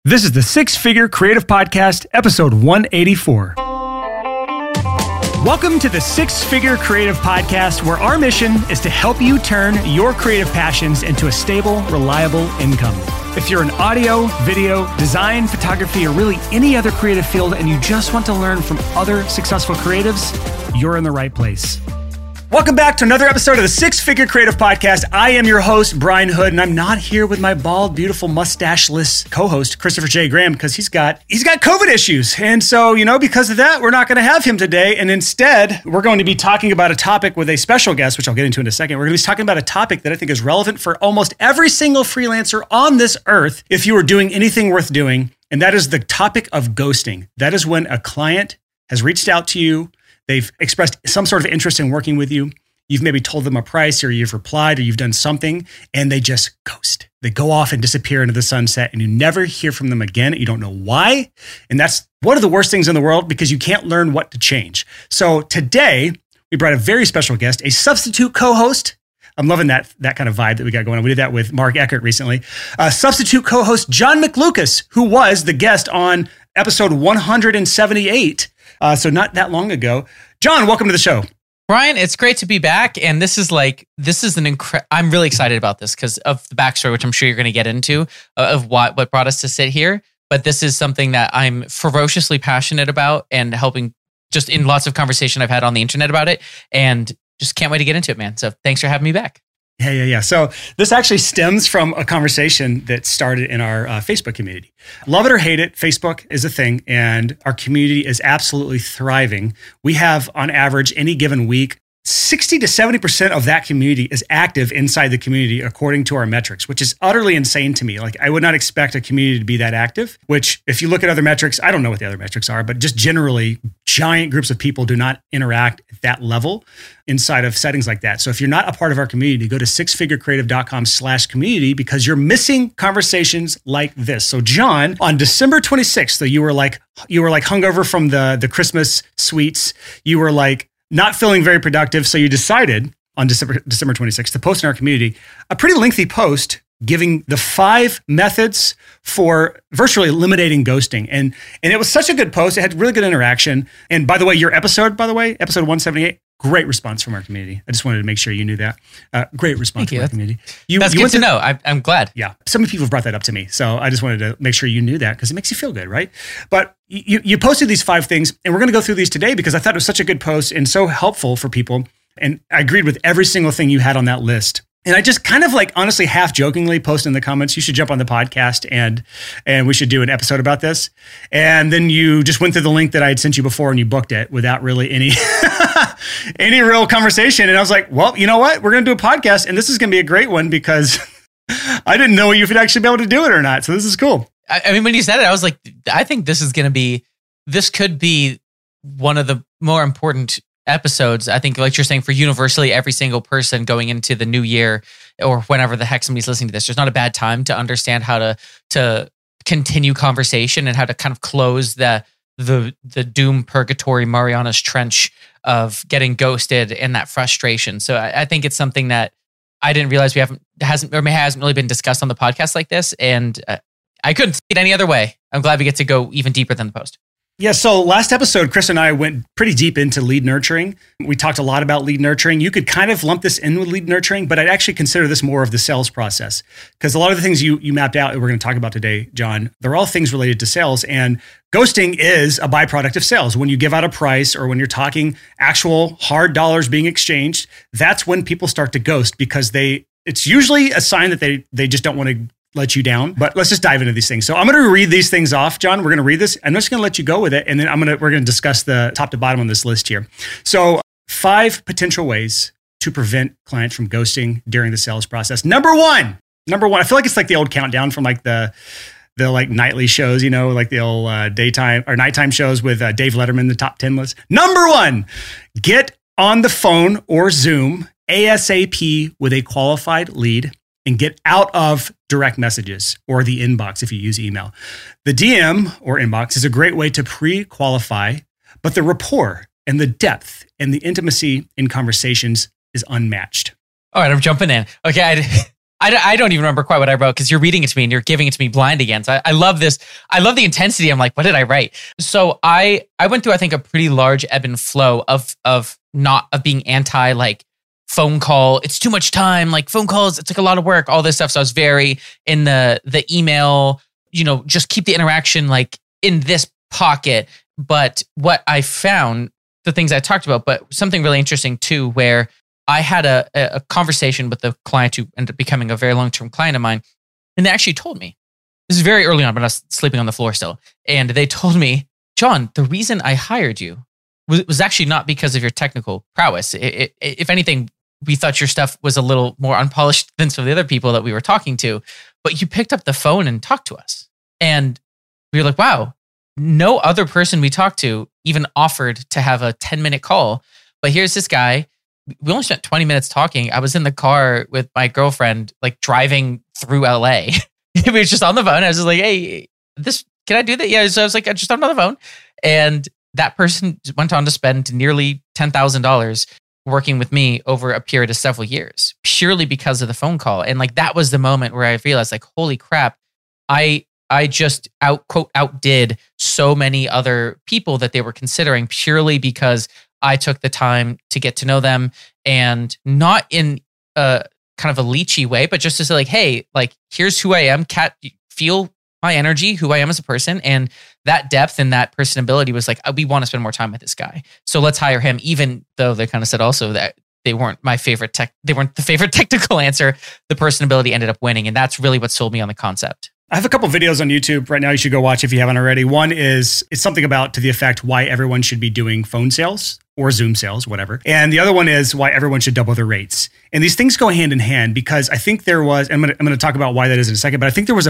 This is the Six Figure Creative Podcast, episode 184. Welcome to the Six Figure Creative Podcast, where our mission is to help you turn your creative passions into a stable, reliable income. If you're in audio, video, design, photography, or really any other creative field, and you just want to learn from other successful creatives, you're in the right place. Welcome back to another episode of the Six Figure Creative Podcast. I am your host, Brian Hood, and I'm not here with my bald, beautiful, mustache-less co-host, Christopher J. Graham, because he's got COVID issues. And so, because of that, we're not going to have him today. And instead, we're going to be talking about a topic with a special guest, which I'll get into in a second. We're going to be talking about a topic that I think is relevant for almost every single freelancer on this earth, if you are doing anything worth doing. And that is the topic of ghosting. That is when a client has reached out to you. They've expressed some sort of interest in working with you. You've maybe told them a price, or you've replied, or you've done something, and they just ghost. They go off and disappear into the sunset, and you never hear from them again. You don't know why. And that's one of the worst things in the world, because you can't learn what to change. So today, we brought a very special guest, a substitute co-host. I'm loving that kind of vibe that we got going on. We did that with Mark Eckert recently. Substitute co-host John McLucas, who was the guest on episode 178. So not that long ago. John, welcome to the show. Brian, it's great to be back. And I'm really excited about this because of the backstory, which I'm sure you're going to get into, of what brought us to sit here. But this is something that I'm ferociously passionate about and helping just in lots of conversation I've had on the internet about it. And just can't wait to get into it, man. So thanks for having me back. Yeah. So this actually stems from a conversation that started in our Facebook community. Love it or hate it, Facebook is a thing, and our community is absolutely thriving. We have, on average, any given week, 60 to 70% of that community is active inside the community according to our metrics, which is utterly insane to me. Like, I would not expect a community to be that active, which if you look at other metrics, I don't know what the other metrics are, but just generally giant groups of people do not interact at that level inside of settings like that. So if you're not a part of our community, go to sixfigurecreative.com/community, because you're missing conversations like this. So John, on December 26th, so you were like hungover from the Christmas sweets. You were like, not feeling very productive, so you decided on December 26th to post in our community a pretty lengthy post giving the 5 methods for virtually eliminating ghosting. And it was such a good post. It had really good interaction. And by the way, your episode 178, great response from our community. I just wanted to make sure you knew that. Great response from our community. That's good to know. I'm glad. Yeah. So many people have brought that up to me. So I just wanted to make sure you knew that, because it makes you feel good, right? But you posted these 5 things, and we're going to go through these today because I thought it was such a good post and so helpful for people. And I agreed with every single thing you had on that list. And I just kind of honestly, half jokingly posted in the comments, you should jump on the podcast and we should do an episode about this. And then you just went through the link that I had sent you before and you booked it without really any real conversation. And I was like, well, you know what? We're going to do a podcast, and this is going to be a great one, because I didn't know you could actually be able to do it or not. So this is cool. I mean, when you said it, I was like, I think this could be one of the more important episodes. I think, like you're saying, for universally every single person going into the new year, or whenever the heck somebody's listening to this, there's not a bad time to understand how to continue conversation and how to kind of close the doom purgatory Mariana's Trench of getting ghosted and that frustration. So I think it's something that I didn't realize hasn't really been discussed on the podcast like this, and I couldn't see it any other way. I'm glad we get to go even deeper than the post. Yeah, so last episode, Chris and I went pretty deep into lead nurturing. We talked a lot about lead nurturing. You could kind of lump this in with lead nurturing, but I'd actually consider this more of the sales process, because a lot of the things you mapped out that we're going to talk about today, John, they're all things related to sales, and ghosting is a byproduct of sales. When you give out a price, or when you're talking actual hard dollars being exchanged, that's when people start to ghost, because it's usually a sign that they just don't want to let you down. But let's just dive into these things. So I'm going to read these things off, John. We're going to read this. I'm just going to let you go with it. And then we're going to discuss the top to bottom on this list here. So 5 potential ways to prevent clients from ghosting during the sales process. Number one, I feel like it's like the old countdown from like the nightly shows, like the old daytime or nighttime shows with Dave Letterman, the top 10 list. Number 1, get on the phone or Zoom ASAP with a qualified lead and get out of direct messages or the inbox if you use email. The DM or inbox is a great way to pre-qualify, but the rapport and the depth and the intimacy in conversations is unmatched. All right, I'm jumping in. Okay, I don't even remember quite what I wrote because you're reading it to me and you're giving it to me blind again. So I love this. I love the intensity. I'm like, what did I write? So I went through, I think, a pretty large ebb and flow of being anti like phone call. It's too much time. Like phone calls, it's like a lot of work, all this stuff. So I was very in the email, just keep the interaction like in this pocket. But what I found, the things I talked about, but something really interesting too, where I had a conversation with a client who ended up becoming a very long-term client of mine. And they actually told me, this is very early on, but I was sleeping on the floor still. And they told me, John, the reason I hired you was actually not because of your technical prowess. If anything, we thought your stuff was a little more unpolished than some of the other people that we were talking to, but you picked up the phone and talked to us. And we were like, wow, no other person we talked to even offered to have a 10-minute call. But here's this guy. We only spent 20 minutes talking. I was in the car with my girlfriend, like driving through LA. We were just on the phone. I was just like, hey, can I do that? Yeah. So I was like, I just on the phone. And that person went on to spend nearly $10,000 working with me over a period of several years, purely because of the phone call. And like, that was the moment where I realized like, holy crap, I just outdid so many other people that they were considering purely because I took the time to get to know them, and not in a kind of a leechy way, but just to say like, hey, like, here's who I am. Feel my energy, who I am as a person. And that depth and that personability was like, we want to spend more time with this guy. So let's hire him, even though they kind of said also that they weren't my favorite they weren't the favorite technical answer. The personability ended up winning. And that's really what sold me on the concept. I have a couple videos on YouTube right now you should go watch if you haven't already. One is, it's something about to the effect why everyone should be doing phone sales or Zoom sales, whatever. And the other one is why everyone should double their rates. And these things go hand in hand, because I think there was, I'm going to talk about why that is in a second, but I think there was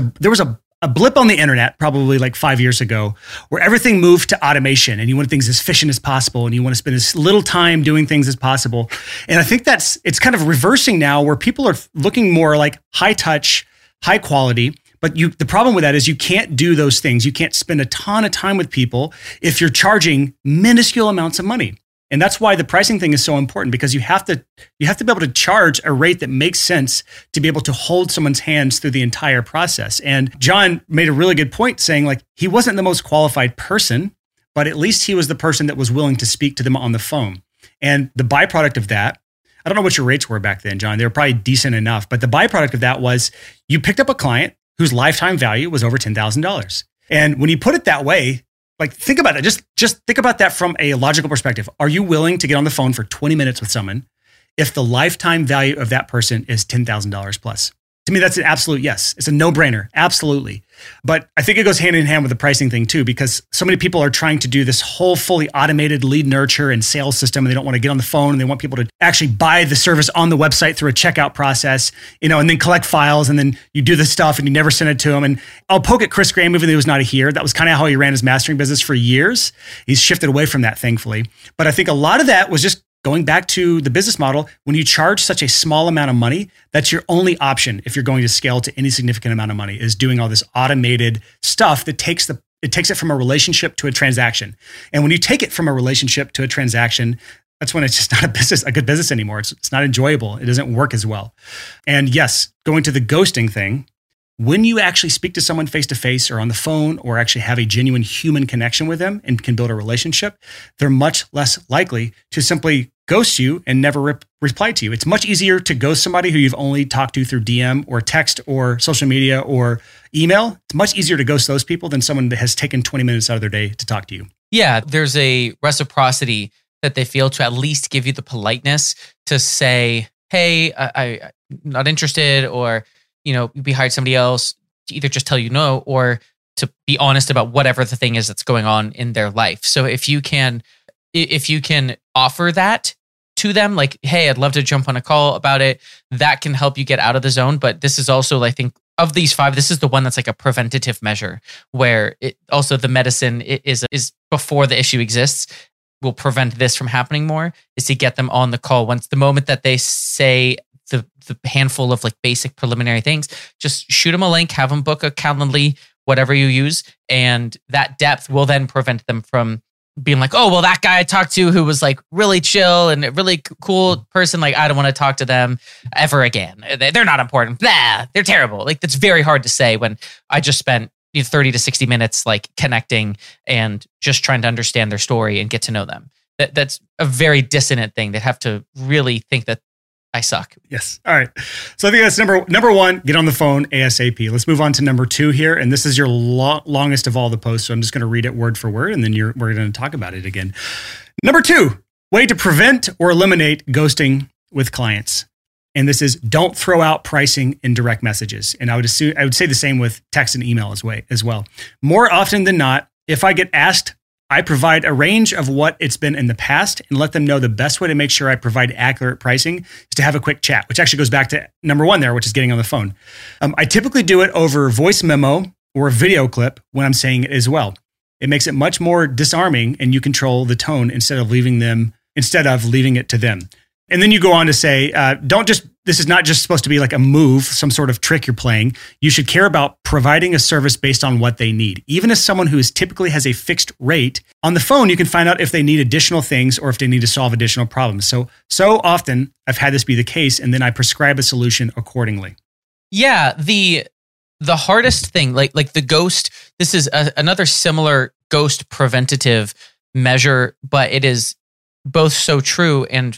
a blip on the internet probably like 5 years ago where everything moved to automation and you want things as efficient as possible and you want to spend as little time doing things as possible. And I think it's kind of reversing now, where people are looking more like high touch, high quality. But the problem with that is you can't do those things. You can't spend a ton of time with people if you're charging minuscule amounts of money. And that's why the pricing thing is so important, because you have to be able to charge a rate that makes sense to be able to hold someone's hands through the entire process. And John made a really good point saying like, he wasn't the most qualified person, but at least he was the person that was willing to speak to them on the phone. And the byproduct of that, I don't know what your rates were back then, John. They were probably decent enough, but the byproduct of that was you picked up a client whose lifetime value was over $10,000. And when you put it that way, like, think about that. Just think about that from a logical perspective. Are you willing to get on the phone for 20 minutes with someone if the lifetime value of that person is $10,000 plus? To me, that's an absolute yes. It's a no-brainer. Absolutely. But I think it goes hand in hand with the pricing thing too, because so many people are trying to do this whole fully automated lead nurture and sales system, and they don't want to get on the phone, and they want people to actually buy the service on the website through a checkout process, and then collect files, and then you do the stuff and you never send it to them. And I'll poke at Chris Graham, even though he was not here. That was kind of how he ran his mastering business for years. He's shifted away from that, thankfully. But I think a lot of that was just going back to the business model. When you charge such a small amount of money, that's your only option if you're going to scale to any significant amount of money, is doing all this automated stuff that takes it from a relationship to a transaction. And when you take it from a relationship to a transaction, that's when it's just not a good business anymore. It's not enjoyable. It doesn't work as well. And yes, going to the ghosting thing, when you actually speak to someone face to face or on the phone, or actually have a genuine human connection with them and can build a relationship, they're much less likely to simply ghost you and never reply to you. It's much easier to ghost somebody who you've only talked to through DM or text or social media or email. It's much easier to ghost those people than someone that has taken 20 minutes out of their day to talk to you. Yeah, there's a reciprocity that they feel to at least give you the politeness to say, hey, I'm not interested, or we hired somebody else, to either just tell you no, or to be honest about whatever the thing is that's going on in their life. So if you can offer that to them, like, hey, I'd love to jump on a call about it, that can help you get out of the zone. But this is also, I think, of these 5, this is the one that's like a preventative measure, where it also, the medicine is before the issue exists, will prevent this from happening more, is to get them on the call. Once the moment that they say the handful of like basic preliminary things, just shoot them a link, have them book a Calendly, whatever you use. And that depth will then prevent them from being like, oh, well, that guy I talked to who was like really chill and a really cool person, like, I don't want to talk to them ever again. They're not important. Blah, they're terrible. Like, that's very hard to say when I just spent 30 to 60 minutes like connecting and just trying to understand their story and get to know them. That's a very dissonant thing. They'd have to really think that I suck. Yes. All right. So I think that's number one, get on the phone ASAP. Let's move on to number two here. And this is your longest of all the posts. So I'm just going to read it word for word, and then we're going to talk about it again. Number two, way to prevent or eliminate ghosting with clients. And this is, don't throw out pricing in direct messages. And I would say the same with text and email as well. More often than not, if I get asked, I provide a range of what it's been in the past and let them know the best way to make sure I provide accurate pricing is to have a quick chat, which actually goes back to number one there, which is getting on the phone. I typically do it over voice memo or a video clip when I'm saying it as well. It makes it much more disarming, and you control the tone instead of leaving it to them. And then you go on to say, this is not just supposed to be like a move, some sort of trick you're playing. You should care about providing a service based on what they need. Even as someone who typically has a fixed rate, on the phone, you can find out if they need additional things or if they need to solve additional problems. So often I've had this be the case, and then I prescribe a solution accordingly. Yeah, the hardest thing, like the ghost, this is another similar ghost preventative measure, but it is both so true and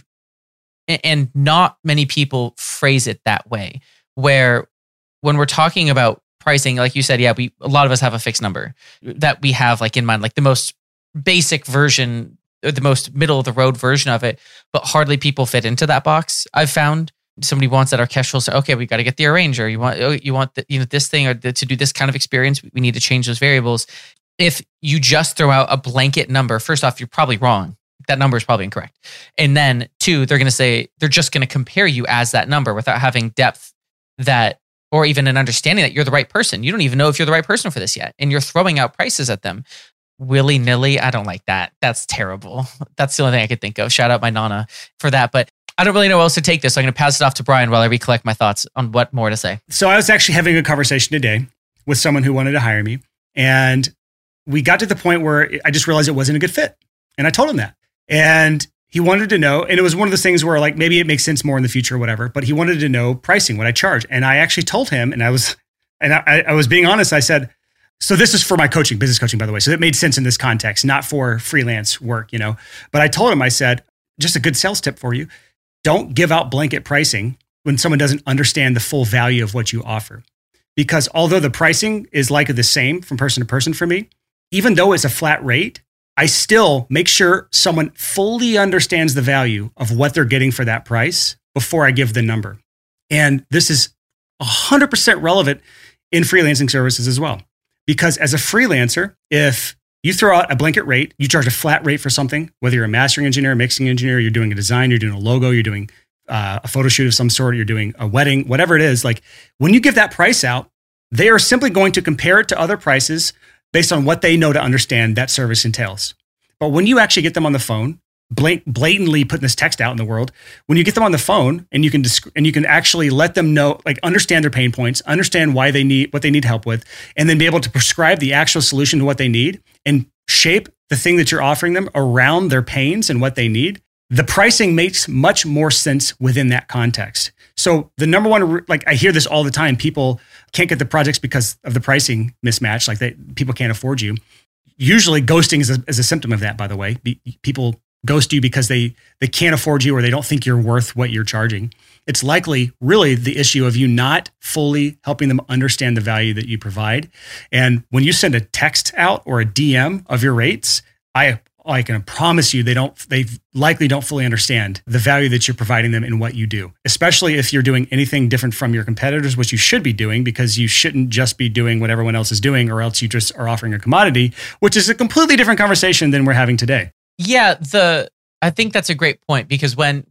not many people phrase it that way, where when we're talking about pricing, like you said, yeah, a lot of us have a fixed number that we have like in mind, like the most basic version, or the most middle of the road version of it, but hardly people fit into that box. I've found somebody wants that orchestral, so okay, we got to get the arranger. You want this thing, or to do this kind of experience, we need to change those variables. If you just throw out a blanket number, first off, you're probably wrong. That number is probably incorrect. And then two, they're just going to compare you as that number without having depth or even an understanding that you're the right person. You don't even know if you're the right person for this yet. And you're throwing out prices at them willy-nilly. I don't like that. That's terrible. That's the only thing I could think of. Shout out my Nana for that. But I don't really know what else to take this. So I'm going to pass it off to Brian while I recollect my thoughts on what more to say. So I was actually having a conversation today with someone who wanted to hire me. And we got to the point where I just realized it wasn't a good fit. And I told him that. And he wanted to know, and it was one of those things where like maybe it makes sense more in the future or whatever, but he wanted to know pricing, what I charge. And I actually told him, and I was being honest. I said, so this is for my coaching, business coaching, by the way. So it made sense in this context, not for freelance work, But I told him, I said, just a good sales tip for you. Don't give out blanket pricing when someone doesn't understand the full value of what you offer. Because although the pricing is likely the same from person to person for me, even though it's a flat rate, I still make sure someone fully understands the value of what they're getting for that price before I give the number. And this is 100% relevant in freelancing services as well. Because as a freelancer, if you throw out a blanket rate, you charge a flat rate for something, whether you're a mastering engineer, mixing engineer, you're doing a design, you're doing a logo, you're doing a photo shoot of some sort, you're doing a wedding, whatever it is, like when you give that price out, they are simply going to compare it to other prices based on what they know to understand that service entails. But when you actually get them on the phone, blatantly putting this text out in the world, when you get them on the phone and you can actually let them know, like understand their pain points, understand what they need help with, and then be able to prescribe the actual solution to what they need and shape the thing that you're offering them around their pains and what they need, the pricing makes much more sense within that context. So the number one, like I hear this all the time, people can't get the projects because of the pricing mismatch, like people can't afford you. Usually ghosting is a symptom of that, by the way. People ghost you because they can't afford you or they don't think you're worth what you're charging. It's likely really the issue of you not fully helping them understand the value that you provide. And when you send a text out or a DM of your rates, I can promise you they likely don't fully understand the value that you're providing them in what you do, especially if you're doing anything different from your competitors, which you should be doing, because you shouldn't just be doing what everyone else is doing, or else you just are offering a commodity, which is a completely different conversation than we're having today. Yeah, I think that's a great point, because when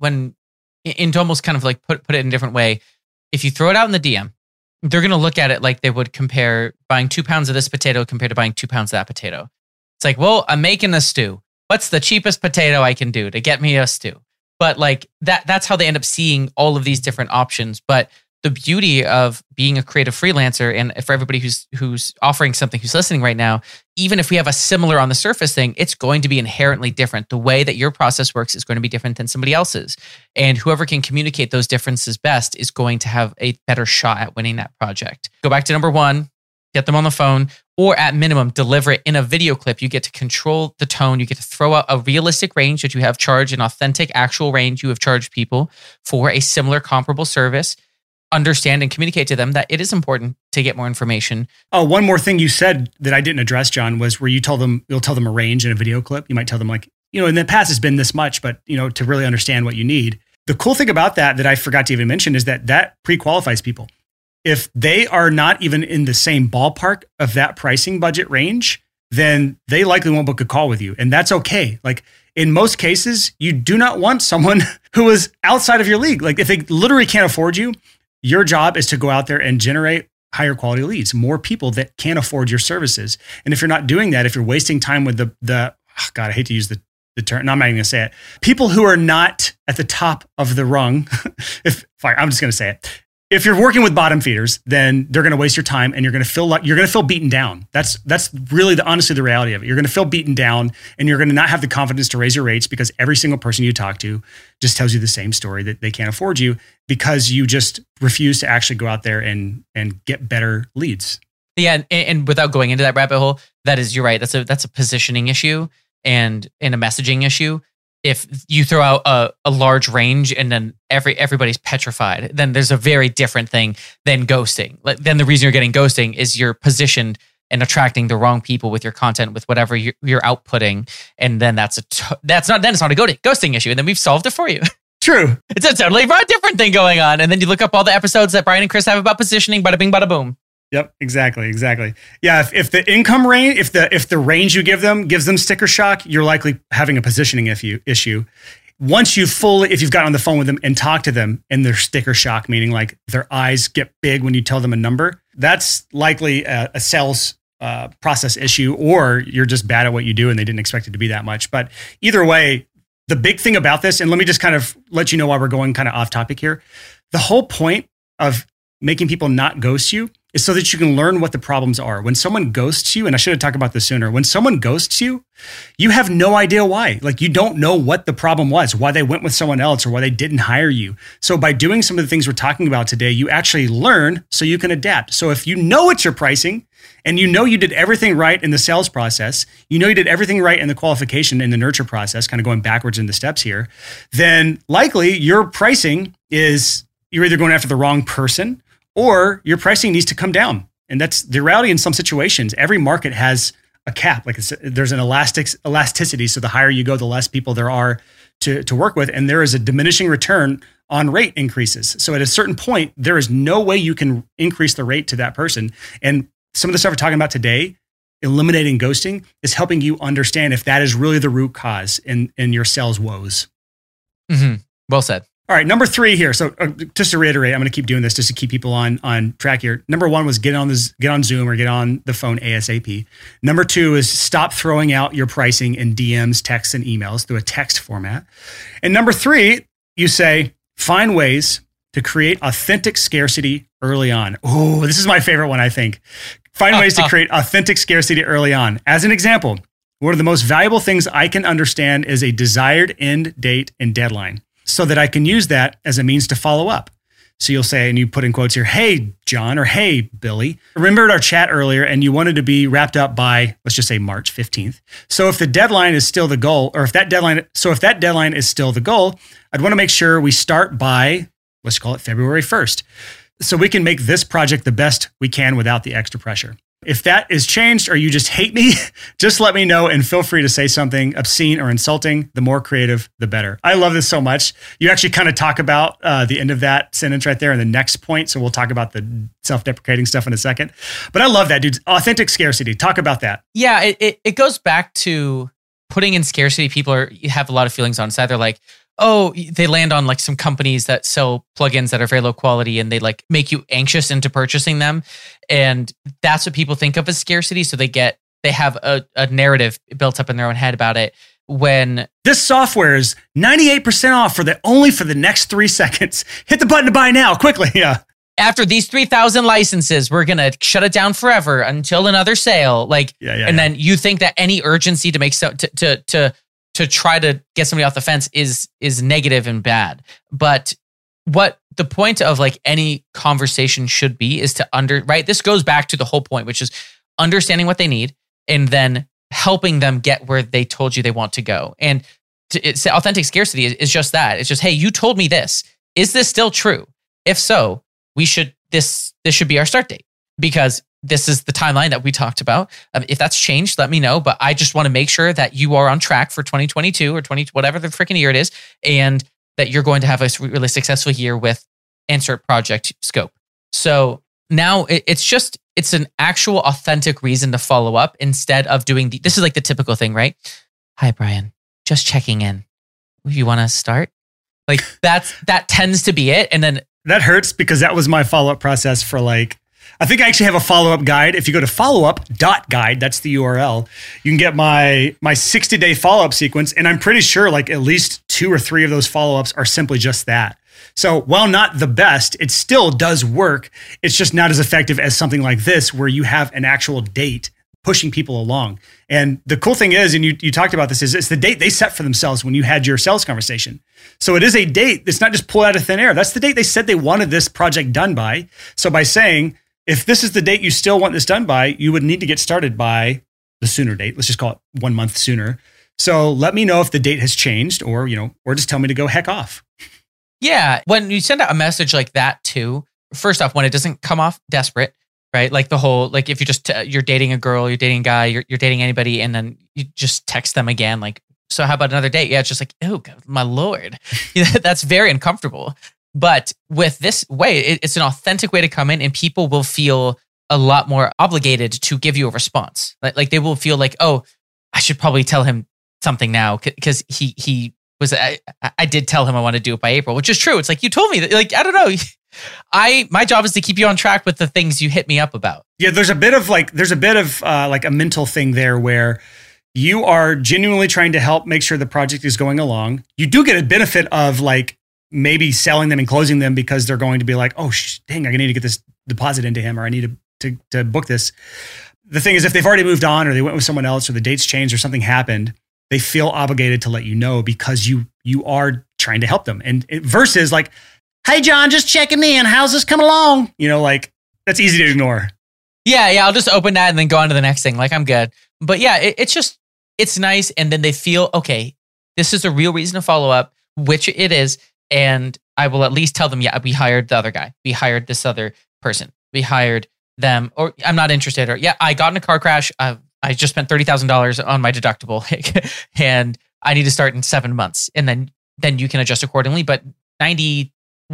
and to almost kind of like put it in a different way, if you throw it out in the DM, they're going to look at it like they would compare buying 2 pounds of this potato compared to buying 2 pounds of that potato. It's like, well, I'm making a stew. What's the cheapest potato I can do to get me a stew? But like that's how they end up seeing all of these different options. But the beauty of being a creative freelancer, and for everybody who's offering something, who's listening right now, even if we have a similar on the surface thing, it's going to be inherently different. The way that your process works is going to be different than somebody else's. And whoever can communicate those differences best is going to have a better shot at winning that project. Go back to number one, get them on the phone, or at minimum, deliver it in a video clip. You get to control the tone. You get to throw out a realistic range that you have charged, an authentic, actual range you have charged people for a similar comparable service. Understand and communicate to them that it is important to get more information. Oh, one more thing you said that I didn't address, John, was where you'll tell them a range in a video clip. You might tell them like, in the past it's been this much, but to really understand what you need. The cool thing about that I forgot to even mention is that pre-qualifies people. If they are not even in the same ballpark of that pricing budget range, then they likely won't book a call with you. And that's okay. Like in most cases, you do not want someone who is outside of your league. Like if they literally can't afford you, your job is to go out there and generate higher quality leads, more people that can afford your services. And if you're not doing that, if you're wasting time with God, I hate to use the term, no, I'm not even going to say it. People who are not at the top of the rung, I'm just going to say it. If you're working with bottom feeders, then they're going to waste your time and you're going to feel beaten down. That's really honestly the reality of it. You're going to feel beaten down and you're going to not have the confidence to raise your rates because every single person you talk to just tells you the same story that they can't afford you because you just refuse to actually go out there and get better leads. Yeah. And without going into that rabbit hole, you're right. That's a positioning issue and a messaging issue. If you throw out a large range and then everybody's petrified, then there's a very different thing than ghosting. Then the reason you're getting ghosting is you're positioned and attracting the wrong people with your content, with whatever you're outputting, and then it's not a ghosting issue, and then we've solved it for you. True, it's a totally different thing going on, and then you look up all the episodes that Brian and Chris have about positioning. Bada bing, bada boom. Yep, exactly. Yeah, if the income range, if the range you give them gives them sticker shock, you're likely having a positioning issue. Once if you've gotten on the phone with them and talked to them and they're sticker shock, meaning like their eyes get big when you tell them a number, that's likely a sales process issue, or you're just bad at what you do and they didn't expect it to be that much. But either way, the big thing about this, and let me just kind of let you know why we're going kind of off topic here. The whole point of making people not ghost you is so that you can learn what the problems are. When someone ghosts you, and I should have talked about this sooner, when someone ghosts you, you have no idea why. Like you don't know what the problem was, why they went with someone else or why they didn't hire you. So by doing some of the things we're talking about today, you actually learn so you can adapt. So if you know it's your pricing and you know you did everything right in the sales process, you know you did everything right in the qualification and the nurture process, kind of going backwards in the steps here, then likely your pricing is you're either going after the wrong person or your pricing needs to come down. And that's the reality in some situations. Every market has a cap. Like there's an elasticity. So the higher you go, the less people there are to work with. And there is a diminishing return on rate increases. So at a certain point, there is no way you can increase the rate to that person. And some of the stuff we're talking about today, eliminating ghosting, is helping you understand if that is really the root cause in your sales woes. Mm-hmm. Well said. All right, number 3 here. So just to reiterate, I'm going to keep doing this just to keep people on track here. Number 1 was get on Zoom or get on the phone ASAP. Number 2 is stop throwing out your pricing in DMs, texts, and emails through a text format. And number 3, you say, find ways to create authentic scarcity early on. Oh, this is my favorite one, I think. Find ways to create authentic scarcity early on. As an example, one of the most valuable things I can understand is a desired end date and deadline, so that I can use that as a means to follow up. So you'll say, and you put in quotes here, hey, John, or hey, Billy, remembered our chat earlier and you wanted to be wrapped up by, let's just say March 15th. So if the deadline is still the goal, or if that deadline is still the goal, I'd want to make sure we start by, let's call it February 1st. So we can make this project the best we can without the extra pressure. If that is changed or you just hate me, just let me know and feel free to say something obscene or insulting. The more creative, the better. I love this so much. You actually kind of talk about the end of that sentence right there in the next point. So we'll talk about the self-deprecating stuff in a second. But I love that, dude. Authentic scarcity. Talk about that. Yeah, it goes back to putting in scarcity. People have a lot of feelings on. It's either like, oh, they land on like some companies that sell plugins that are very low quality and they like make you anxious into purchasing them. And that's what people think of as scarcity. So they have a narrative built up in their own head about it. When this software is 98% off only for the next 3 seconds. Hit the button to buy now, quickly. Yeah. after these 3,000 licenses, we're going to shut it down forever until another sale. Then you think that any urgency to make to try to get somebody off the fence is negative and bad. But what the point of like any conversation should be is right? This goes back to the whole point, which is understanding what they need and then helping them get where they told you they want to go. And it's authentic scarcity is just that. It's just, hey, you told me this. Is this still true? If so, this should be our start date, because this is the timeline that we talked about. If that's changed, let me know. But I just want to make sure that you are on track for 2022 or whatever the freaking year it is, and that you're going to have a really successful year with insert project scope. So now it's an actual authentic reason to follow up instead of doing this is like the typical thing, right? Hi, Brian, just checking in. You want to start? Like that tends to be it. And then that hurts because that was my follow-up process for I think I actually have a follow-up guide. If you go to followup.guide, that's the URL, you can get my 60-day follow-up sequence. And I'm pretty sure at least 2 or 3 of those follow-ups are simply just that. So while not the best, it still does work. It's just not as effective as something like this, where you have an actual date pushing people along. And the cool thing is, and you talked about this, is it's the date they set for themselves when you had your sales conversation. So it is a date that's not just pulled out of thin air. That's the date they said they wanted this project done by. So by saying, if this is the date you still want this done by, you would need to get started by the sooner date. Let's just call it 1 month sooner. So let me know if the date has changed, or just tell me to go heck off. Yeah. When you send out a message like that too, first off, when it doesn't come off desperate, right? Like the whole, if you just, you're dating a girl, you're dating a guy, you're dating anybody, and then you just text them again, so how about another date? Yeah. It's just oh, my Lord. That's very uncomfortable. But with this way, it's an authentic way to come in, and people will feel a lot more obligated to give you a response. Like they will feel oh, I should probably tell him something now, because he was, I did tell him I want to do it by April, which is true. It's you told me that, I don't know. My job is to keep you on track with the things you hit me up about. Yeah, there's a bit of a mental thing there where you are genuinely trying to help make sure the project is going along. You do get a benefit of maybe selling them and closing them, because they're going to be oh, dang, I need to get this deposit into him, or I need to book this. The thing is, if they've already moved on, or they went with someone else, or the dates changed, or something happened, they feel obligated to let you know, because you are trying to help them. And versus hey, John, just checking in. How's this coming along? That's easy to ignore. Yeah. I'll just open that and then go on to the next thing. I'm good. But yeah, it's nice. And then they feel, okay, this is a real reason to follow up, which it is. And I will at least tell them, yeah, we hired the other guy. We hired this other person. We hired them, or I'm not interested. Or yeah, I got in a car crash. I just spent $30,000 on my deductible and I need to start in 7 months. And then you can adjust accordingly. But 91%,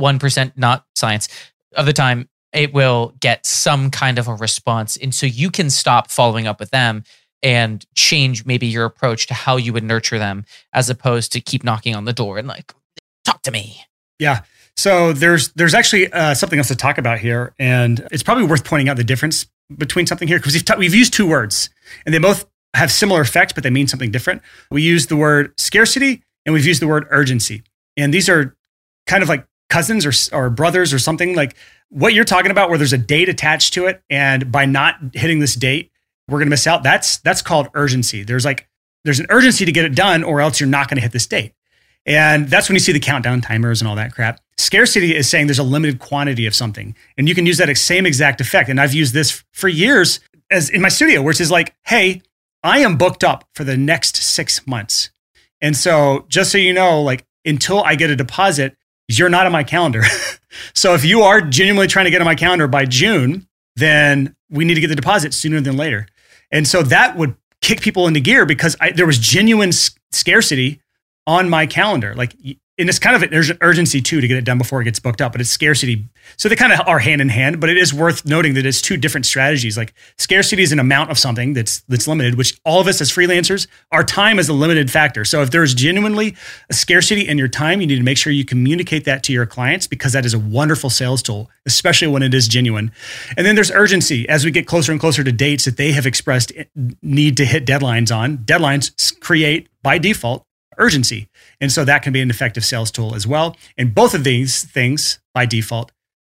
not science, of the time, it will get some kind of a response. And so you can stop following up with them and change maybe your approach to how you would nurture them, as opposed to keep knocking on the door and talk to me. Yeah. So there's actually something else to talk about here. And it's probably worth pointing out the difference between something here, because we've used 2 words and they both have similar effect, but they mean something different. We use the word scarcity and we've used the word urgency. And these are kind of cousins or brothers or something. What you're talking about, where there's a date attached to it, and by not hitting this date, we're going to miss out. That's called urgency. There's an urgency to get it done, or else you're not going to hit this date. And that's when you see the countdown timers and all that crap. Scarcity is saying there's a limited quantity of something, and you can use that same exact effect. And I've used this for years as in my studio, which is hey, I am booked up for the next 6 months. And so just so you know, until I get a deposit, you're not on my calendar. So if you are genuinely trying to get on my calendar by June, then we need to get the deposit sooner than later. And so that would kick people into gear, because there was genuine scarcity on my calendar. And it's kind of an urgency too, to get it done before it gets booked up, but it's scarcity. So they kind of are hand in hand, but it is worth noting that it's 2 different strategies. Scarcity is an amount of something that's limited, which all of us as freelancers, our time is a limited factor. So if there's genuinely a scarcity in your time, you need to make sure you communicate that to your clients, because that is a wonderful sales tool, especially when it is genuine. And then there's urgency. As we get closer and closer to dates that they have expressed need to hit deadlines on, deadlines create by default urgency. And so that can be an effective sales tool as well. And both of these things by default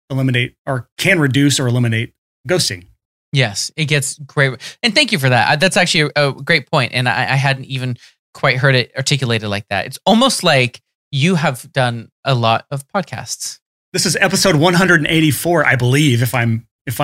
eliminate or can reduce or eliminate ghosting. Yes, it gets great. And thank you for that. That's actually a great point. And I hadn't even quite heard it articulated like that. It's almost like you have done a lot of podcasts. This is episode 184, I believe, if I'm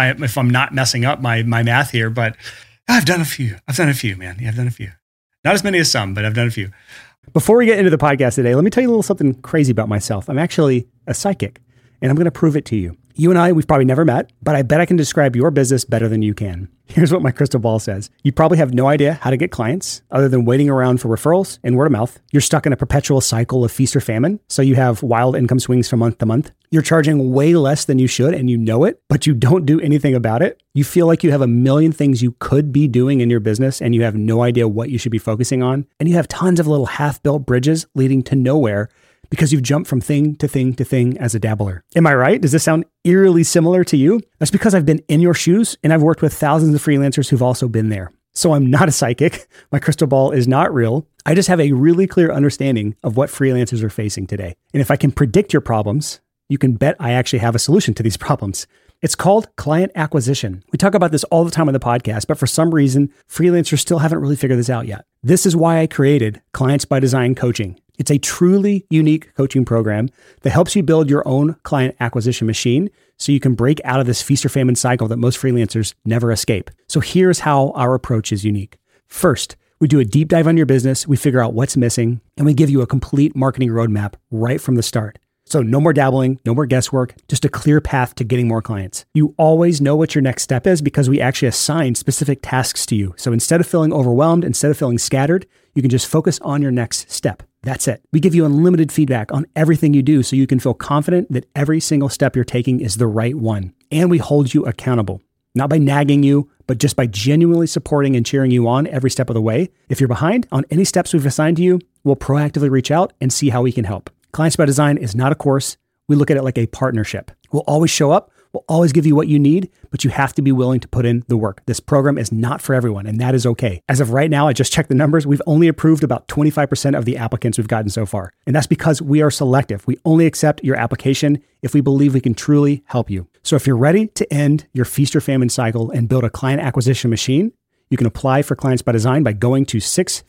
not messing up my math here, but I've done a few. Man. Yeah, I've done a few. Not as many as some, but I've done a few. Before we get into the podcast today, let me tell you a little something crazy about myself. I'm actually a psychic, and I'm going to prove it to you. You and I, we've probably never met, but I bet I can describe your business better than you can. Here's what my crystal ball says. You probably have no idea how to get clients other than waiting around for referrals and word of mouth. You're stuck in a perpetual cycle of feast or famine, so you have wild income swings from month to month. You're charging way less than you should, and you know it, but you don't do anything about it. You feel like you have a million things you could be doing in your business, and you have no idea what you should be focusing on. And you have tons of little half-built bridges leading to nowhere because you've jumped from thing to thing to thing as a dabbler. Am I right? Does this sound eerily similar to you? That's because I've been in your shoes, and I've worked with thousands of freelancers who've also been there. So I'm not a psychic. My crystal ball is not real. I just have a really clear understanding of what freelancers are facing today. And if I can predict your problems, you can bet I actually have a solution to these problems. It's called client acquisition. We talk about this all the time on the podcast, but for some reason, freelancers still haven't really figured this out yet. This is why I created Clients by Design Coaching. It's a truly unique coaching program that helps you build your own client acquisition machine so you can break out of this feast or famine cycle that most freelancers never escape. So here's how our approach is unique. First, we do a deep dive on your business, we figure out what's missing, and we give you a complete marketing roadmap right from the start. So no more dabbling, no more guesswork, just a clear path to getting more clients. You always know what your next step is because we actually assign specific tasks to you. So instead of feeling overwhelmed, instead of feeling scattered, you can just focus on your next step. That's it. We give you unlimited feedback on everything you do so you can feel confident that every single step you're taking is the right one. And we hold you accountable, not by nagging you, but just by genuinely supporting and cheering you on every step of the way. If you're behind on any steps we've assigned to you, we'll proactively reach out and see how we can help. Clients by Design is not a course. We look at it like a partnership. We'll always show up. We'll always give you what you need, but you have to be willing to put in the work. This program is not for everyone, and that is okay. As of right now, I just checked the numbers. We've only approved about 25% of the applicants we've gotten so far. And that's because we are selective. We only accept your application if we believe we can truly help you. So if you're ready to end your feast or famine cycle and build a client acquisition machine, you can apply for Clients by Design by going to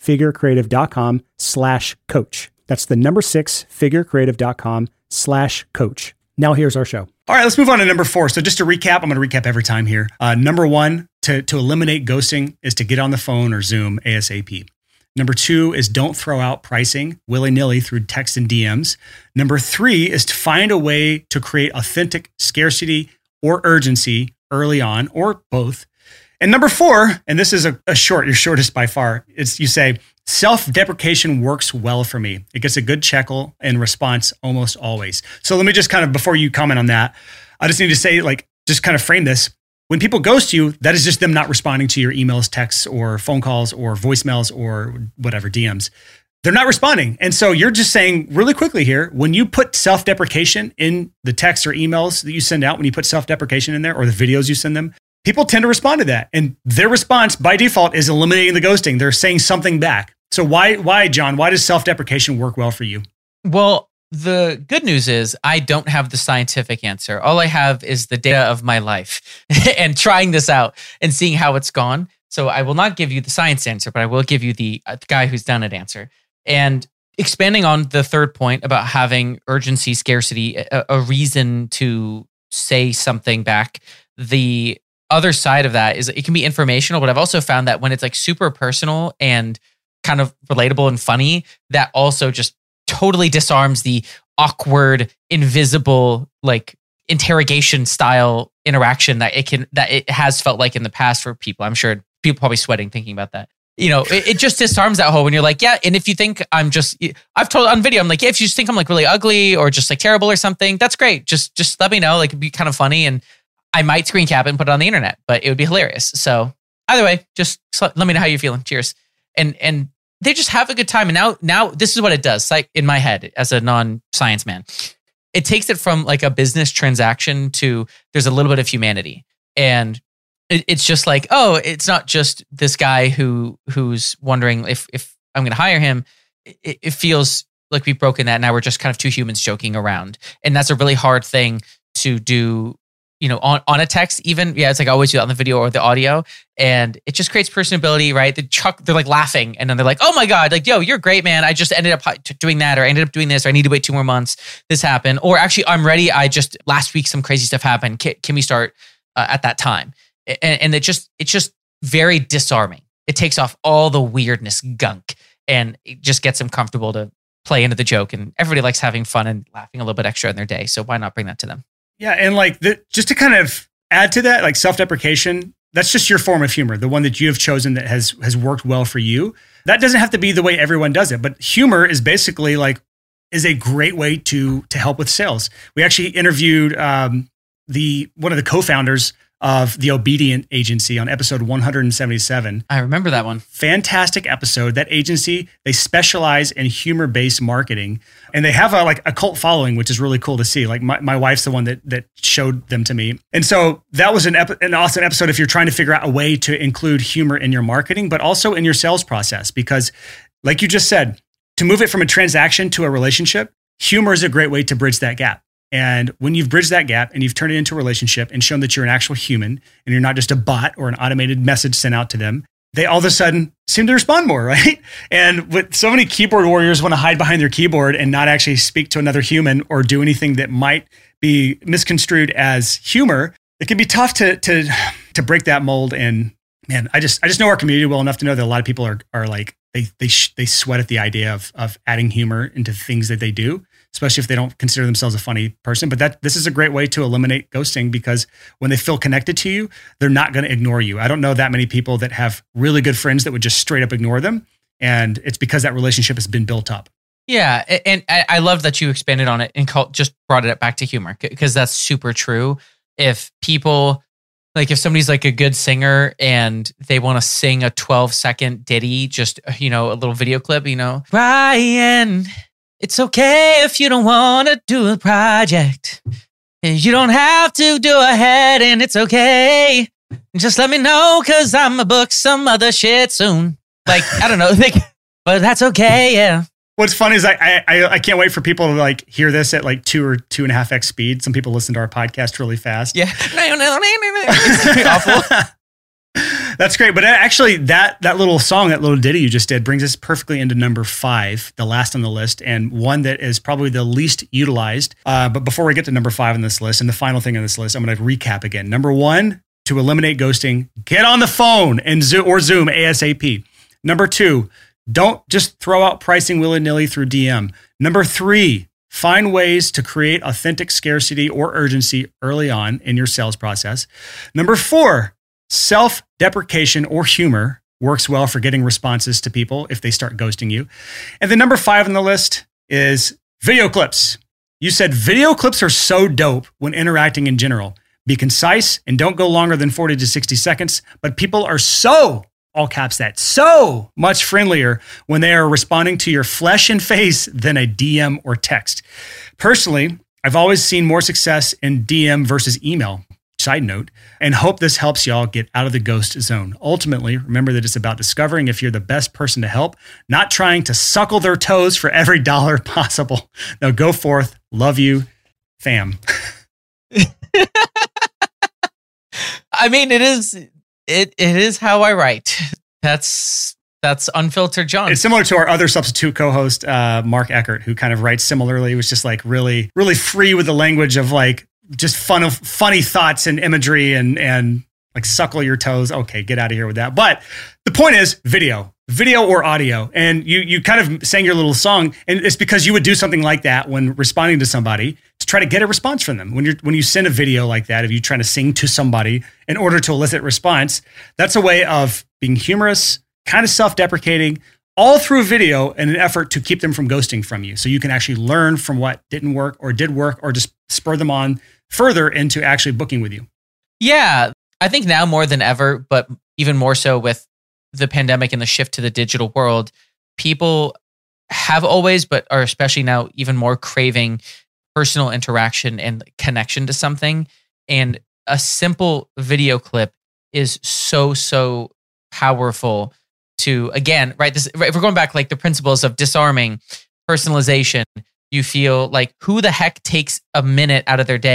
sixfigurecreative.com/coach. That's the number 6figurecreative.com/coach. Now here's our show. All right, let's move on to number 4. So just to recap, I'm going to recap every time here. Number 1, to eliminate ghosting is to get on the phone or Zoom ASAP. Number 2 is don't throw out pricing willy-nilly through text and DMs. Number 3 is to find a way to create authentic scarcity or urgency early on, or both. And number 4, and this is your shortest by far, is you say, self-deprecation works well for me. It gets a good checkle and response almost always. So let me just kind of, before you comment on that, I just need to say, just kind of frame this. When people ghost you, that is just them not responding to your emails, texts, or phone calls, or voicemails, or whatever, DMs. They're not responding. And so you're just saying really quickly here, when you put self-deprecation in the texts or emails that you send out, when you put self-deprecation in there, or the videos you send them, people tend to respond to that. And their response by default is eliminating the ghosting. They're saying something back. So why, John, why does self-deprecation work well for you? Well, the good news is I don't have the scientific answer. All I have is the data of my life and trying this out and seeing how it's gone. So I will not give you the science answer, but I will give you the guy who's done it answer. And expanding on the third point about having urgency, scarcity, a reason to say something back, the other side of that is it can be informational, but I've also found that when it's super personal and kind of relatable and funny, that also just totally disarms the awkward, invisible, interrogation style interaction that it has felt like in the past for people. I'm sure people probably sweating thinking about that. It just disarms that whole when you're like, yeah. And if you think I've told on video, I'm like, yeah, if you just think I'm really ugly or just terrible or something, that's great. Just let me know. It'd be kind of funny. And I might screen cap it and put it on the internet, but it would be hilarious. So either way, just let me know how you're feeling. Cheers. And they just have a good time. And now this is what it does. In my head as a non-science man, it takes it from a business transaction to there's a little bit of humanity. And it's just it's not just this guy who's wondering if I'm going to hire him. It feels like we've broken that. Now we're just kind of two humans joking around. And that's a really hard thing to do, on a text even. Yeah, it's like I always do it on the video or the audio. And it just creates personability, right? They're like laughing. And then they're like, oh my God, like, yo, you're great, man. I just ended up doing that, or I ended up doing this, or I need to wait 2 more months. This happened. Or actually, I'm ready. Last week, some crazy stuff happened. Can we start at that time? And it's just very disarming. It takes off all the weirdness gunk, and it just gets them comfortable to play into the joke. And everybody likes having fun and laughing a little bit extra in their day. So why not bring that to them? Yeah. And like just to kind of add to that, like self-deprecation, that's just your form of humor, the one that you have chosen that has worked well for you. That doesn't have to be the way everyone does it, but humor is basically is a great way to help with sales. We actually interviewed one of the co-founders of the Obedient Agency on episode 177. I remember that one. Fantastic episode. That agency, they specialize in humor-based marketing, and they have a cult following, which is really cool to see. Like my wife's the one that showed them to me. And so that was an awesome episode if you're trying to figure out a way to include humor in your marketing, but also in your sales process, because like you just said, to move it from a transaction to a relationship, humor is a great way to bridge that gap. And when you've bridged that gap and you've turned it into a relationship and shown that you're an actual human and you're not just a bot or an automated message sent out to them, they all of a sudden seem to respond more, right? And with so many keyboard warriors want to hide behind their keyboard and not actually speak to another human or do anything that might be misconstrued as humor, it can be tough to break that mold. And man, I just know our community well enough to know that a lot of people are like, they sweat at the idea of adding humor into things that they do, especially if they don't consider themselves a funny person. But this is a great way to eliminate ghosting, because when they feel connected to you, they're not going to ignore you. I don't know that many people that have really good friends that would just straight up ignore them. And it's because that relationship has been built up. Yeah. And I love that you expanded on it and just brought it back to humor, because that's super true. If people, like if somebody's like a good singer and they want to sing a 12-second ditty, just, a little video clip, Ryan, it's okay if you don't want to do a project. You don't have to do a head, and it's okay. Just let me know, because I'm going to book some other shit soon. Like, I don't know, but that's okay, yeah. What's funny is I can't wait for people to hear this at 2 or 2.5x speed. Some people listen to our podcast really fast. Yeah. It's awful. That's great. But actually that little song, that little ditty you just did brings us perfectly into number 5, the last on the list, and one that is probably the least utilized. But before we get to number 5 on this list and the final thing on this list, I'm going to recap again. Number 1, to eliminate ghosting, get on the phone or Zoom ASAP. Number 2, don't just throw out pricing willy-nilly through DM. Number 3, find ways to create authentic scarcity or urgency early on in your sales process. Number 4, self-deprecation or humor works well for getting responses to people if they start ghosting you. And then number 5 on the list is video clips. You said video clips are so dope when interacting in general. Be concise and don't go longer than 40 to 60 seconds, but people are so, all caps that, so much friendlier when they are responding to your flesh and face than a DM or text. Personally, I've always seen more success in DM versus email. Side note, and hope this helps y'all get out of the ghost zone. Ultimately, remember that it's about discovering if you're the best person to help, not trying to suckle their toes for every dollar possible. Now go forth. Love you, fam. I mean, it is how I write. That's Unfiltered John. It's similar to our other substitute co-host, Mark Eckert, who kind of writes similarly. It was just really, really free with the language of just funny thoughts and imagery and suckle your toes. Okay, get out of here with that. But the point is video or audio. And you kind of sang your little song, and it's because you would do something like that when responding to somebody to try to get a response from them. When you send a video like that, if you're trying to sing to somebody in order to elicit response, that's a way of being humorous, kind of self-deprecating, all through video in an effort to keep them from ghosting from you. So you can actually learn from what didn't work or did work, or just spur them on further into actually booking with you. Yeah, I think now more than ever, but even more so with the pandemic and the shift to the digital world, people have always, but are especially now even more craving personal interaction and connection to something. And a simple video clip is so powerful to, again, right? This, if we're going back, the principles of disarming, personalization, you feel like who the heck takes a minute out of their day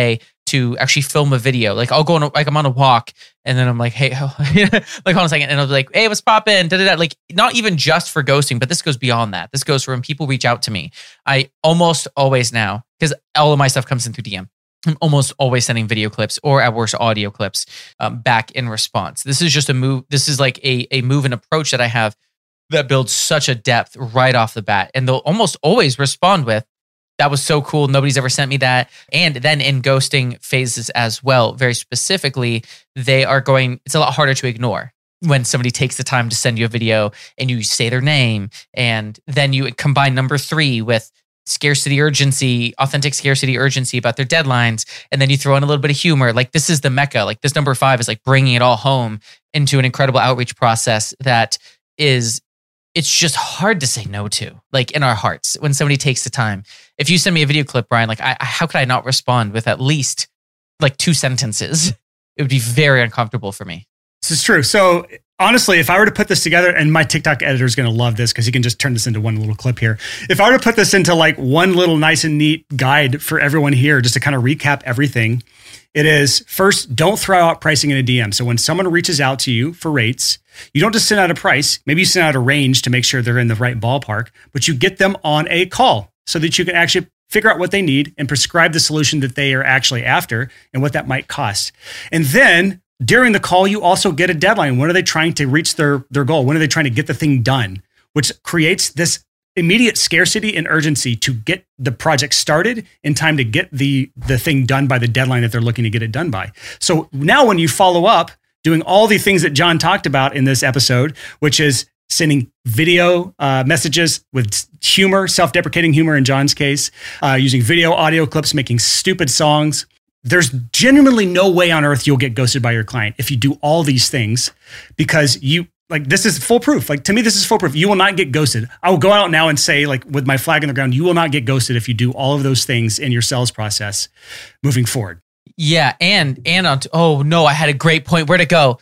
to actually film a video. Like I'll go on like I'm on a walk and then I'm like, hey, like hold on a second. And I'll be like, hey, what's poppin'? Like not even just for ghosting, but this goes beyond that. This goes for when people reach out to me. I almost always now, because all of my stuff comes in through DM, I'm almost always sending video clips or at worst audio clips back in response. This is just a move. This is like a move and approach that I have that builds such a depth right off the bat. And they'll almost always respond with, that was so cool. Nobody's ever sent me that. And then in ghosting phases as well, very specifically, it's a lot harder to ignore when somebody takes the time to send you a video and you say their name. And then you combine number 3 with scarcity urgency, authentic scarcity urgency about their deadlines. And then you throw in a little bit of humor. Like this is the mecca. Like this number 5 is like bringing it all home into an incredible outreach process that is, it's just hard to say no to, like in our hearts when somebody takes the time. If you send me a video clip, Brian, like how could I not respond with at least like 2 sentences? It would be very uncomfortable for me. This is true. So honestly, if I were to put this together, and my TikTok editor is going to love this because he can just turn this into one little clip here. If I were to put this into like one little nice and neat guide for everyone here, just to kind of recap everything, it is first, don't throw out pricing in a DM. So when someone reaches out to you for rates, you don't just send out a price. Maybe you send out a range to make sure they're in the right ballpark, but you get them on a call so that you can actually figure out what they need and prescribe the solution that they are actually after and what that might cost. And then during the call, you also get a deadline. When are they trying to reach their goal? When are they trying to get the thing done? Which creates this immediate scarcity and urgency to get the project started in time to get the thing done by the deadline that they're looking to get it done by. So now when you follow up, doing all the things that John talked about in this episode, which is sending video messages with humor, self-deprecating humor in John's case, using video, audio clips, making stupid songs. There's genuinely no way on earth you'll get ghosted by your client if you do all these things, because this is foolproof. Like to me, this is foolproof. You will not get ghosted. I will go out now and say, like with my flag in the ground, you will not get ghosted if you do all of those things in your sales process moving forward. Yeah. And oh no, I had a great point. Where'd it go?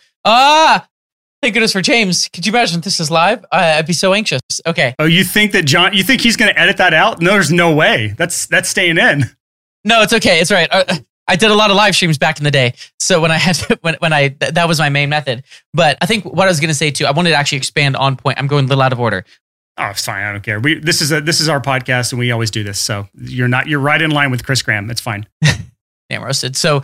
Thank goodness for James. Could you imagine if this is live? I'd be so anxious. Okay. Oh, you think he's going to edit that out? No, there's no way. That's staying in. No, it's okay. It's right. I did a lot of live streams back in the day. So when I had that was my main method. But I think what I was going to say too, I wanted to actually expand on point. I'm going a little out of order. Oh, it's fine. I don't care. This is our podcast and we always do this. So you're right in line with Chris Graham. It's fine. Damn roasted. So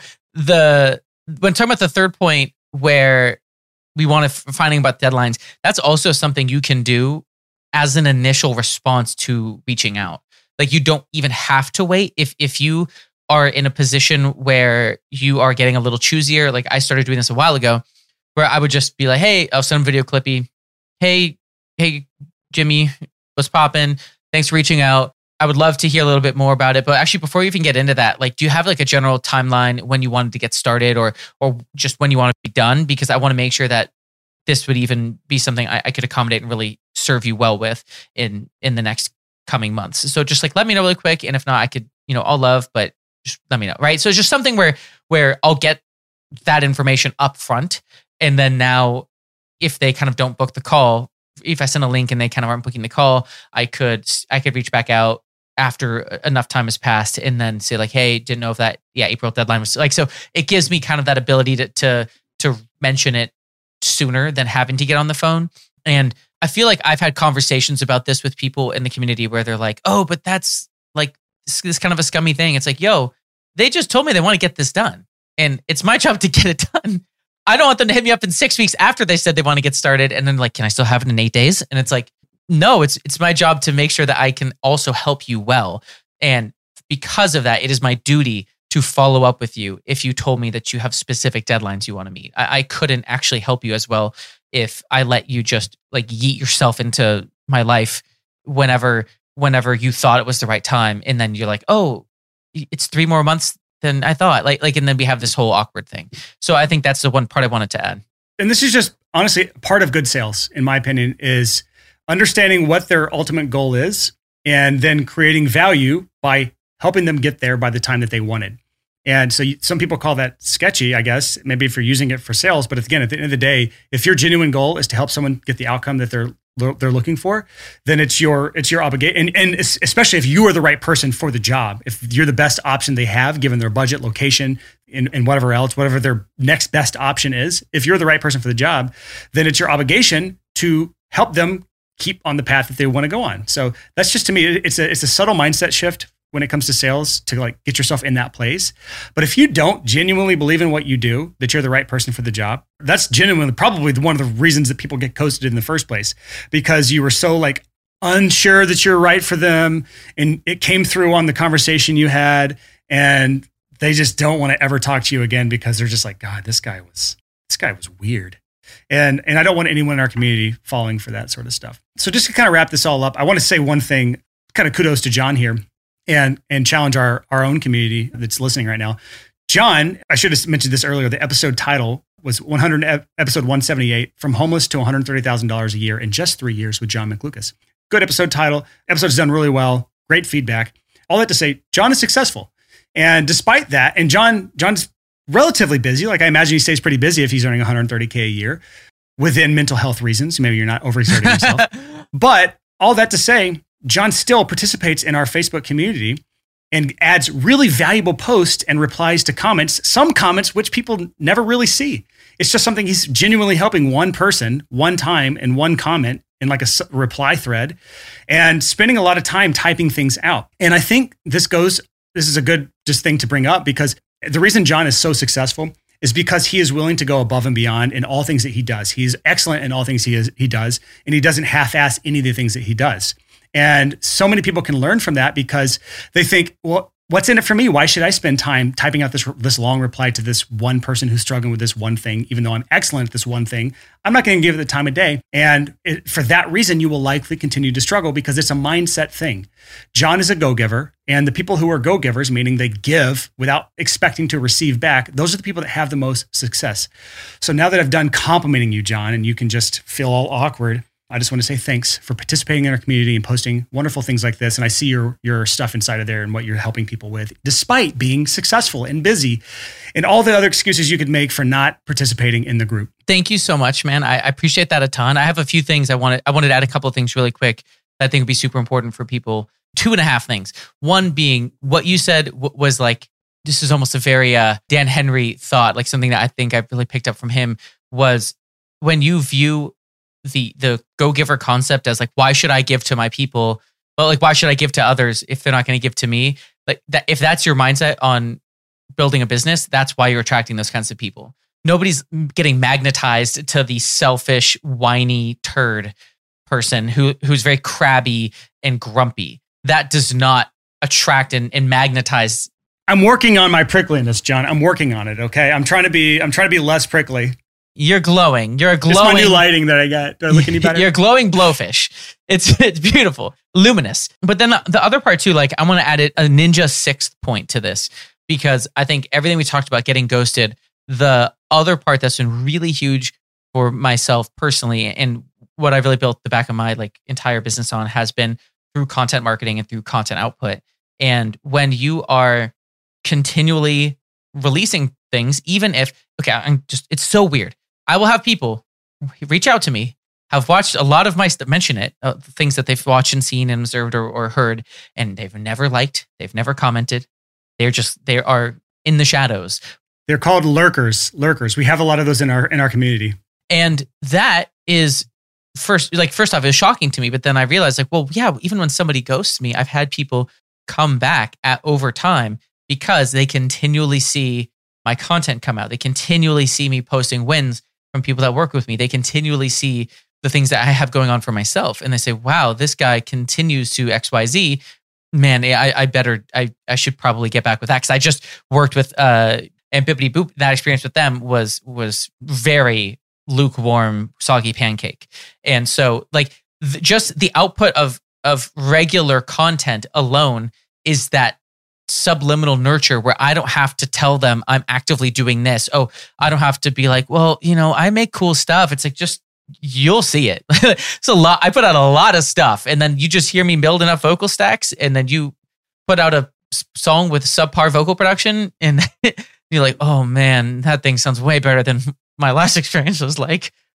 when talking about the third point where we want to finding about deadlines, that's also something you can do as an initial response to reaching out. Like you don't even have to wait. If you are in a position where you are getting a little choosier, like I started doing this a while ago, where I would just be like, hey, I'll send a video clippy. Hey, Jimmy, what's poppin'? Thanks for reaching out. I would love to hear a little bit more about it. But actually, before you even get into that, like, do you have like a general timeline when you wanted to get started or just when you want to be done? Because I want to make sure that this would even be something I could accommodate and really serve you well with in the next coming months. So just like, let me know really quick. And if not, I could, I'll love, but just let me know. Right. So it's just something where I'll get that information up front. And then now if they kind of don't book the call, if I send a link and they kind of aren't booking the call, I could reach back out after enough time has passed and then say like, hey, didn't know if that, April deadline was like, so it gives me kind of that ability to mention it sooner than having to get on the phone. And I feel like I've had conversations about this with people in the community where they're like, oh, but that's like this kind of a scummy thing. It's like, yo, they just told me they want to get this done and it's my job to get it done. I don't want them to hit me up in 6 weeks after they said they want to get started. And then like, can I still have it in 8 days? And it's like, no, it's my job to make sure that I can also help you well. And because of that, it is my duty to follow up with you if you told me that you have specific deadlines you want to meet. I couldn't actually help you as well if I let you just like yeet yourself into my life whenever you thought it was the right time. And then you're like, oh, it's 3 more months than I thought. Like, and then we have this whole awkward thing. So I think that's the one part I wanted to add. And this is just honestly part of good sales, in my opinion, is understanding what their ultimate goal is and then creating value by helping them get there by the time that they wanted. And so some people call that sketchy, I guess, maybe if you're using it for sales. But again, at the end of the day, if your genuine goal is to help someone get the outcome that they're they're looking for, then it's your obligation. And especially if you are the right person for the job, if you're the best option they have, given their budget, location, and whatever else, whatever their next best option is, if you're the right person for the job, then it's your obligation to help them keep on the path that they want to go on. So that's just, to me, it's a subtle mindset shift when it comes to sales to like get yourself in that place. But if you don't genuinely believe in what you do, that you're the right person for the job, that's genuinely probably one of the reasons that people get ghosted in the first place, because you were so like unsure that you're right for them. And it came through on the conversation you had, and they just don't want to ever talk to you again because they're just like, God, this guy was weird. And I don't want anyone in our community falling for that sort of stuff. So just to kind of wrap this all up, I want to say one thing, kind of kudos to John here, and challenge our own community that's listening right now. John, I should have mentioned this earlier, the episode title was episode 178, From Homeless to $130,000 a Year in Just 3 Years with John McLucas. Good episode title. Episode's done really well. Great feedback. All that to say, John is successful. And despite that, and John's relatively busy. Like I imagine he stays pretty busy if he's earning $130K a year within mental health reasons. Maybe you're not overexerting yourself. But all that to say, John still participates in our Facebook community and adds really valuable posts and replies to comments, some comments which people never really see. It's just something he's genuinely helping one person, one time, in one comment in like a reply thread, and spending a lot of time typing things out. And I think this is a good just thing to bring up, because the reason John is so successful is because he is willing to go above and beyond in all things that he does. He's excellent in all things he does, and he doesn't half-ass any of the things that he does. And so many people can learn from that because they think, well, what's in it for me? Why should I spend time typing out this long reply to this one person who's struggling with this one thing, even though I'm excellent at this one thing? I'm not going to give it the time of day. And for that reason, you will likely continue to struggle because it's a mindset thing. John is a go-giver, and the people who are go-givers, meaning they give without expecting to receive back, those are the people that have the most success. So now that I've done complimenting you, John, and you can just feel all awkward, I just want to say thanks for participating in our community and posting wonderful things like this. And I see your stuff inside of there and what you're helping people with, despite being successful and busy and all the other excuses you could make for not participating in the group. Thank you so much, man. I appreciate that a ton. I have a few things I wanted to add a couple of things really quick that I think would be super important for people. 2.5 things. One being what you said was like, this is almost a very Dan Henry thought, like something that I think I really picked up from him was when you view the go-giver concept as like, why should I give to my people? But like, why should I give to others if they're not going to give to me? Like that, if that's your mindset on building a business, that's why you're attracting those kinds of people. Nobody's getting magnetized to the selfish, whiny turd person who's very crabby and grumpy. That does not attract and magnetize. I'm working on my prickliness, John. I'm working on it. Okay. I'm trying to be less prickly. You're glowing. You're a glowing. It's my new lighting that I got. Do I look any better? You're a glowing blowfish. It's beautiful, luminous. But then the other part too, like I want to add a ninja 6th point to this, because I think everything we talked about getting ghosted, the other part that's been really huge for myself personally, and what I've really built the back of my like entire business on has been through content marketing and through content output. And when you are continually releasing things, even if, it's so weird. I will have people reach out to me, have watched a lot of my stuff, mention it, things that they've watched and seen and observed or heard, and they've never liked, they've never commented. They are in the shadows. They're called lurkers. We have a lot of those in our community. And that is first off, it was shocking to me, but then I realized like, well, yeah, even when somebody ghosts me, I've had people come back over time because they continually see my content come out. They continually see me posting wins from people that work with me. They continually see the things that I have going on for myself. And they say, wow, this guy continues to XYZ. Man, I should probably get back with that. Cause I just worked with, and Bippity Boop, that experience with them was very lukewarm, soggy pancake. And so like just the output of regular content alone is that subliminal nurture where I don't have to tell them I'm actively doing this. Oh, I don't have to be like, well, I make cool stuff. It's like, just, you'll see it. It's a lot. I put out a lot of stuff, and then you just hear me build enough vocal stacks, and then you put out a song with subpar vocal production, and you're like, oh man, that thing sounds way better than my last experience was like.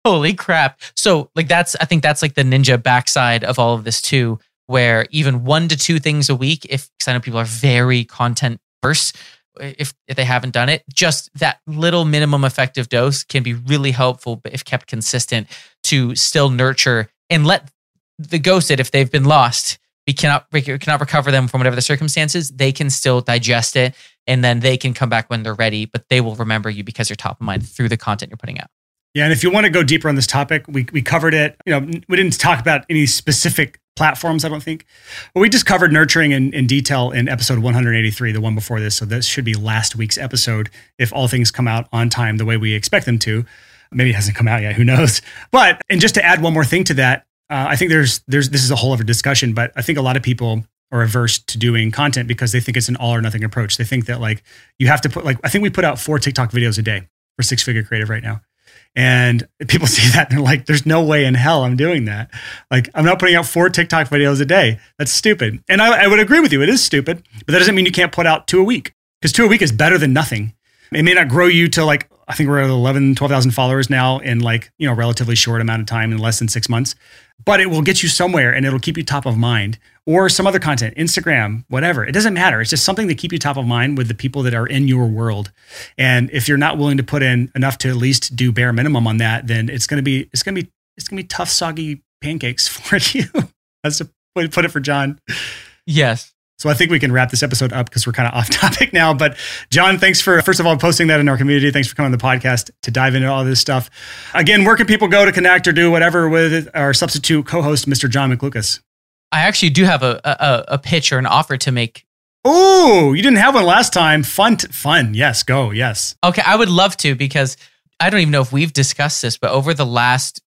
Holy crap. So like I think that's like the ninja backside of all of this too, where even 1 to 2 things a week, because I know people are very content verse, if they haven't done it, just that little minimum effective dose can be really helpful if kept consistent to still nurture and let the ghosted, if they've been lost, we cannot recover them from whatever the circumstances, they can still digest it and then they can come back when they're ready, but they will remember you because you're top of mind through the content you're putting out. Yeah, and if you want to go deeper on this topic, we covered it. We didn't talk about any specific platforms, I don't think. But we just covered nurturing in detail in episode 183, the one before this. So this should be last week's episode if all things come out on time the way we expect them to. Maybe it hasn't come out yet, who knows? But, and just to add one more thing to that, I think this is a whole other discussion, but I think a lot of people are averse to doing content because they think it's an all or nothing approach. They think that like you have to put, like, I think we put out 4 TikTok videos a day for Six Figure Creative right now. And people see that and they're like, there's no way in hell I'm doing that. Like, I'm not putting out 4 TikTok videos a day. That's stupid. And I would agree with you. It is stupid, but that doesn't mean you can't put out 2 a week, because 2 a week is better than nothing. It may not grow you to like, I think we're at 12,000 followers now in like, relatively short amount of time, in less than 6 months, but it will get you somewhere and it'll keep you top of mind, or some other content, Instagram, whatever. It doesn't matter. It's just something to keep you top of mind with the people that are in your world. And if you're not willing to put in enough to at least do bare minimum on that, then it's going to be tough, soggy pancakes for you. That's the way to put it for John. Yes. So I think we can wrap this episode up because we're kind of off topic now. But John, thanks for, first of all, posting that in our community. Thanks for coming on the podcast to dive into all this stuff. Again, where can people go to connect or do whatever with our substitute co-host, Mr. John McLucas? I actually do have a pitch or an offer to make. Oh, you didn't have one last time. Fun. Yes, go. Yes. Okay, I would love to, because I don't even know if we've discussed this, but over the last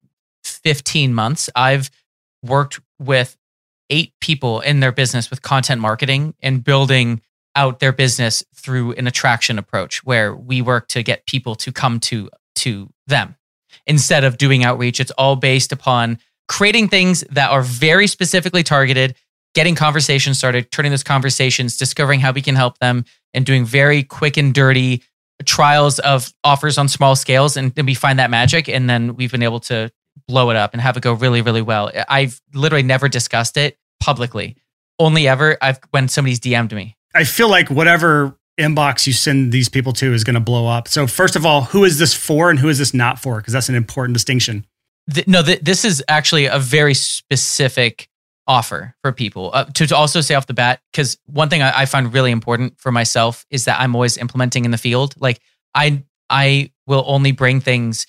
15 months, I've worked with 8 people in their business with content marketing and building out their business through an attraction approach, where we work to get people to come to them instead of doing outreach. It's all based upon creating things that are very specifically targeted, getting conversations started, turning those conversations, discovering how we can help them, and doing very quick and dirty trials of offers on small scales. And then we find that magic. And then we've been able to blow it up and have it go really, really well. I've literally never discussed it publicly. Only ever when somebody's DM'd me. I feel like whatever inbox you send these people to is going to blow up. So first of all, who is this for and who is this not for? Because that's an important distinction. This is actually a very specific offer for people. To also say off the bat, because one thing I find really important for myself is that I'm always implementing in the field. Like I will only bring things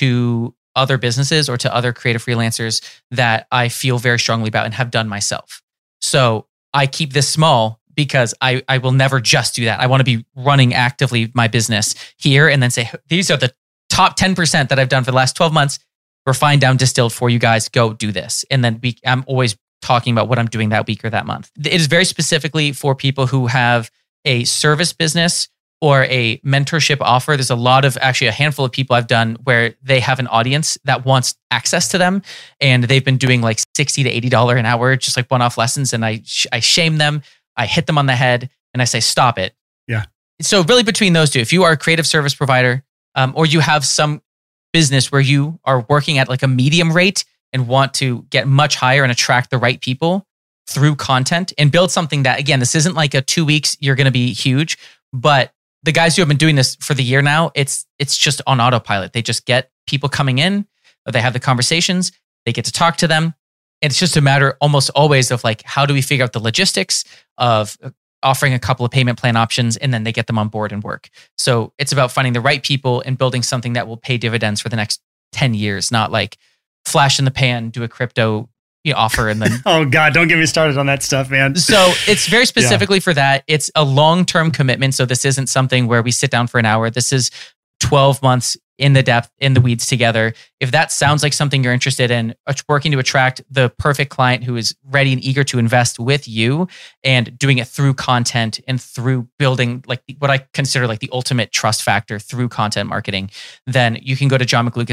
to other businesses or to other creative freelancers that I feel very strongly about and have done myself. So I keep this small because I will never just do that. I want to be running actively my business here and then say, these are the top 10% that I've done for the last 12 months. Refined down, distilled for you guys. Go do this. And then I'm always talking about what I'm doing that week or that month. It is very specifically for people who have a service business or a mentorship offer. There's a handful of people I've done where they have an audience that wants access to them, and they've been doing like $60 to $80 an hour, just like one-off lessons. And I shame them. I hit them on the head and I say, stop it. Yeah. So really between those two, if you are a creative service provider, or you have some business where you are working at like a medium rate and want to get much higher and attract the right people through content and build something that, again, this isn't like a 2 weeks, you're going to be huge, but the guys who have been doing this for the year now, it's just on autopilot. They just get people coming in, or they have the conversations, they get to talk to them. It's just a matter almost always of like, how do we figure out the logistics of offering a couple of payment plan options, and then they get them on board and work. So it's about finding the right people and building something that will pay dividends for the next 10 years, not like flash in the pan, do a crypto offer and then... Oh God, don't get me started on that stuff, man. So it's very specifically for that. It's a long-term commitment. So this isn't something where we sit down for an hour. This is 12 months in the depth, in the weeds together. If that sounds like something you're interested in, working to attract the perfect client who is ready and eager to invest with you and doing it through content and through building like what I consider like the ultimate trust factor through content marketing, then you can go to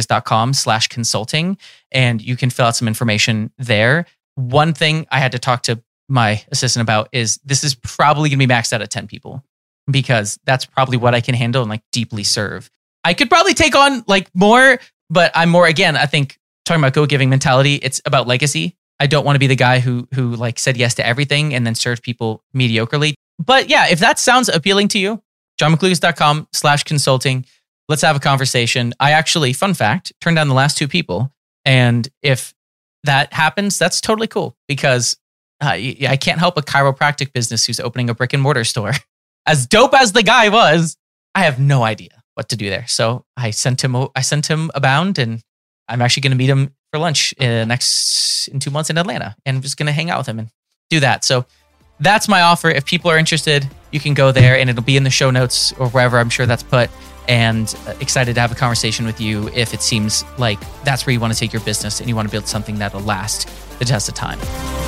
johnmclucas.com/consulting and you can fill out some information there. One thing I had to talk to my assistant about is this is probably going to be maxed out at 10 people, because that's probably what I can handle and like deeply serve. I could probably take on like more, But I'm more, again, I think talking about go-giving mentality, it's about legacy. I don't want to be the guy who like said yes to everything and then served people mediocrely. But yeah, if that sounds appealing to you, johnmclucas.com/consulting. Let's have a conversation. I actually, fun fact, turned down the last 2 people. And if that happens, that's totally cool because I can't help a chiropractic business who's opening a brick and mortar store. As dope as the guy was, I have no idea what to do there. So I sent him a bound, and I'm actually going to meet him for lunch in 2 months in Atlanta, and I'm just going to hang out with him and do that. So that's my offer. If people are interested, you can go there, and it'll be in the show notes or wherever I'm sure that's put. And excited to have a conversation with you if it seems like that's where you want to take your business and you want to build something that'll last the test of time.